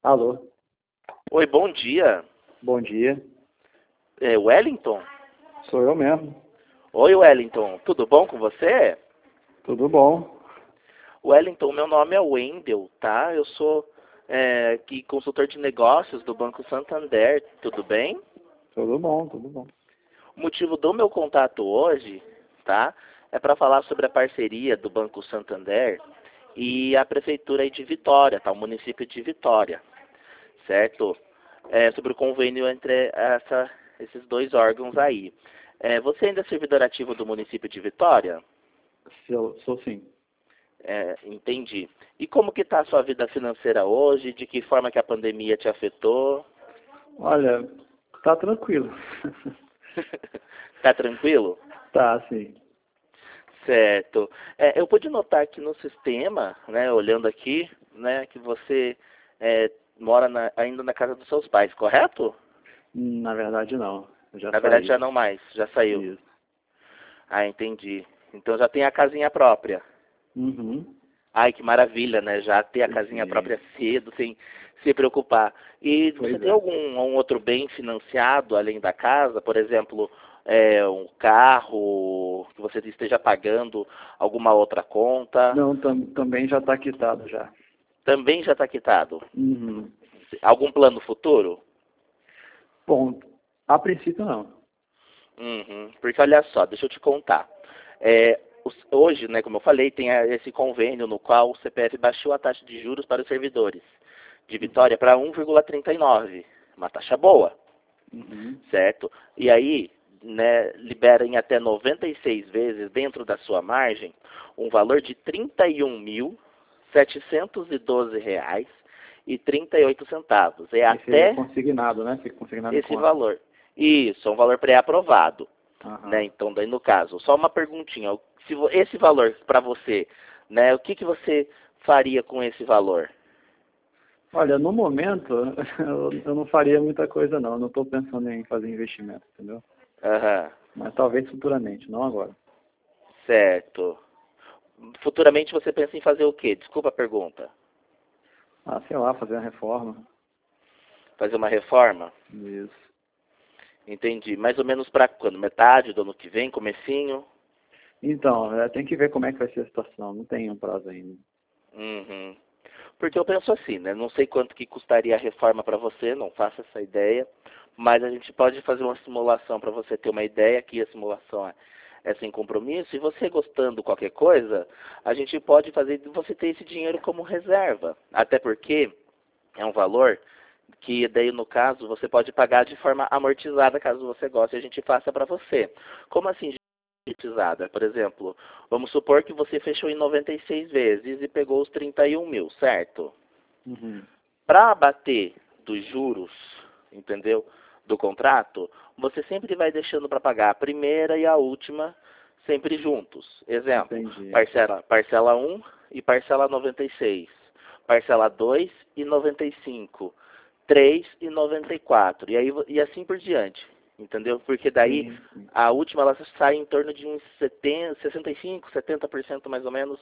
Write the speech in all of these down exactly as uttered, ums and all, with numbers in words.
Alô, Oi, bom dia. bom dia. É Wellington? Sou eu mesmo. Oi, Wellington. Tudo bom com você? Tudo bom? Wellington, meu nome é Wendel, tá? Eu sou é, aqui consultor de negócios do Banco Santander. Tudo bem? Tudo bom, tudo bom. O motivo do meu contato hoje, tá? É para falar sobre a parceria do Banco Santander e a prefeitura aí de Vitória, tá? O município de Vitória, certo? É, sobre o convênio entre essa, esses dois órgãos aí. É, você ainda é servidor ativo do município de Vitória? Sou, sou sim. É, entendi. E como que está a sua vida financeira hoje? De que forma que a pandemia te afetou? Olha, tá tranquilo. Tá tranquilo? Tá, sim. Certo. É, eu pude notar aqui no sistema, né, olhando aqui, né, que você é, mora na- ainda na casa dos seus pais, correto? Na verdade, não. Eu já Na verdade saí. já não mais, já saiu. Isso. Ah, entendi. Então já tem a casinha própria. Uhum. Ai, que maravilha, né? Já ter a casinha Sim. própria cedo, sem se preocupar. E você Pois tem é. algum um outro bem financiado além da casa? Por exemplo, é, um carro que você esteja pagando alguma outra conta? Não, tam, também já tá quitado já. Também já está quitado. Uhum. Algum plano futuro? Bom, a princípio não. Uhum. Porque olha só, deixa eu te contar. É, os- hoje, né, como eu falei, tem a- esse convênio no qual o C P F baixou a taxa de juros para os servidores de Uhum. Vitória para um vírgula trinta e nove, uma taxa boa, Uhum. certo? E aí, né, libera em até noventa e seis vezes dentro da sua margem um valor de trinta e um mil setecentos e doze reais e trinta e oito centavos. É Aí seria até consignado, né? Fica consignado em esse conta. valor. Isso, é um valor pré-aprovado, né? Aham. Então, daí no caso, só uma perguntinha. Se vo- esse valor para você, né? O que que você faria com esse valor? Olha, no momento, eu, eu não faria muita coisa não. Eu não estou pensando em fazer investimento, entendeu? Aham, Mas talvez futuramente, não agora. certo. Futuramente você pensa em fazer o quê? Desculpa a pergunta. Ah, sei lá, fazer uma reforma. Fazer uma reforma? Isso. Entendi. Mais ou menos para quando? Metade do ano que vem, comecinho? Então, é, tem que ver como é que vai ser a situação. Não tem um prazo ainda. Uhum. Porque eu penso assim, né? Não sei quanto que custaria a reforma para você, não faço essa ideia, mas a gente pode fazer uma simulação para você ter uma ideia, que a simulação é, é sem compromisso, e você gostando qualquer coisa, a gente pode fazer você ter esse dinheiro como reserva. Até porque é um valor que daí no caso você pode pagar de forma amortizada caso você goste e a gente faça para você. Como assim amortizada? Por exemplo, vamos supor que você fechou em noventa e seis vezes e pegou os trinta e um mil, certo? Uhum. Para abater dos juros, entendeu? Do contrato, você sempre vai deixando para pagar a primeira e a última sempre juntos. Exemplo, Entendi. parcela, parcela um e parcela noventa e seis. Parcela dois e noventa e cinco. três e noventa e quatro. E aí e assim por diante, entendeu? Porque daí Sim, sim. a última ela sai em torno de uns setenta, sessenta e cinco, setenta por cento mais ou menos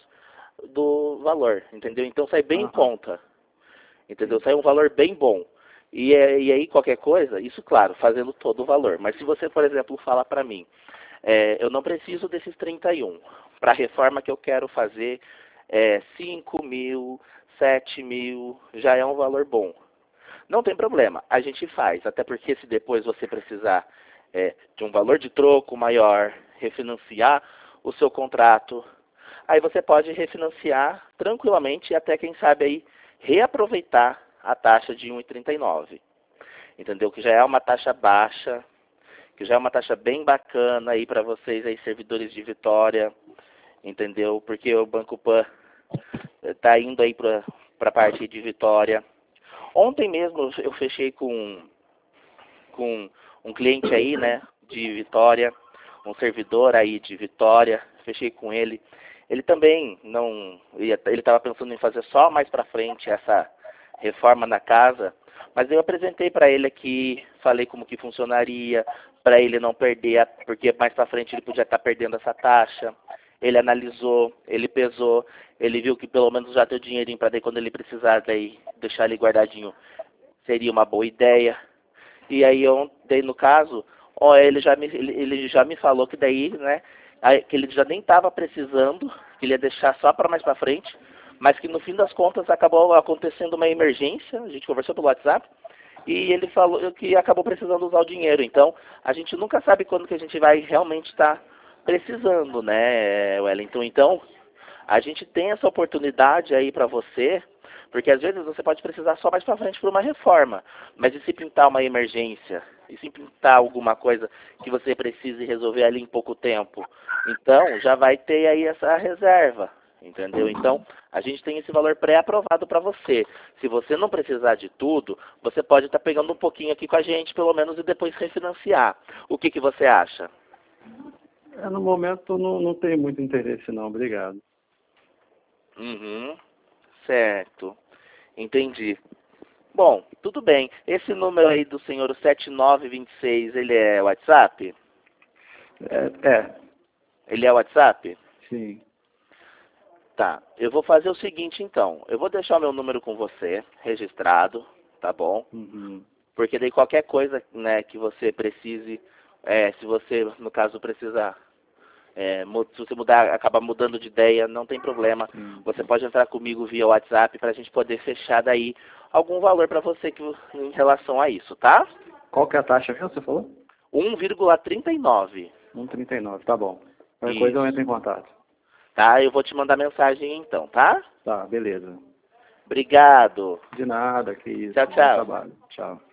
do valor, entendeu? Então sai bem em Aham. conta. Entendeu? Sai Entendi. um valor bem bom. E, é, e aí qualquer coisa, isso claro, fazendo todo o valor. Mas se você, por exemplo, falar para mim, é, eu não preciso desses trinta e um. Para a reforma que eu quero fazer, é, cinco mil, sete mil, já é um valor bom. Não tem problema, a gente faz. Até porque se depois você precisar é, de um valor de troco maior, refinanciar o seu contrato, aí você pode refinanciar tranquilamente e até, quem sabe, aí reaproveitar a taxa de um vírgula trinta e nove. Entendeu? Que já é uma taxa baixa, que já é uma taxa bem bacana aí para vocês aí, servidores de Vitória, entendeu? Porque o Banco Pan está indo aí para a parte de Vitória. Ontem mesmo eu fechei com, com um cliente aí, né, de Vitória, um servidor aí de Vitória, fechei com ele. Ele também não, ele estava pensando em fazer só mais para frente essa reforma na casa, mas eu apresentei para ele aqui, falei como que funcionaria, para ele não perder, porque mais para frente ele podia estar perdendo essa taxa, ele analisou, ele pesou, ele viu que pelo menos já tem o dinheirinho para daí quando ele precisar daí deixar ele guardadinho seria uma boa ideia. E aí eu daí no caso, ó, ele já me ele, ele já me falou que daí, né, aí, que ele já nem estava precisando, que ele ia deixar só para mais para frente, mas que no fim das contas acabou acontecendo uma emergência, a gente conversou pelo WhatsApp, e ele falou que acabou precisando usar o dinheiro. Então, a gente nunca sabe quando que a gente vai realmente estar precisando, né, Wellington? Então, a gente tem essa oportunidade aí para você, porque às vezes você pode precisar só mais para frente por uma reforma, mas e se pintar uma emergência? E se pintar alguma coisa que você precise resolver ali em pouco tempo? Então, já vai ter aí essa reserva, entendeu? Então, a gente tem esse valor pré-aprovado para você. Se você não precisar de tudo, você pode estar pegando um pouquinho aqui com a gente, pelo menos, e depois refinanciar. O que, que você acha? É, no momento não, não tenho muito interesse não, obrigado. Uhum, certo. Entendi. Bom, tudo bem. Esse número aí do senhor, o sete nove dois seis, ele é WhatsApp? É, é, Ele é WhatsApp? sim. Tá. Eu vou fazer o seguinte, então. Eu vou deixar o meu número com você, registrado, tá bom? Uhum. Porque daí qualquer coisa, né, que você precise, é, se você, no caso, precisar, é, mu- se você mudar, acabar mudando de ideia, não tem problema. Sim. Você pode entrar comigo via WhatsApp para a gente poder fechar daí algum valor para você que, em relação a isso, tá? Qual que é a taxa mesmo, você falou? um vírgula trinta e nove. um vírgula trinta e nove, tá bom. Qualquer coisa eu Isso. entro em contato. Tá? Eu vou te mandar mensagem então, tá? Tá, beleza. Obrigado. De nada, que isso. Tchau, Bom tchau. trabalho. Tchau.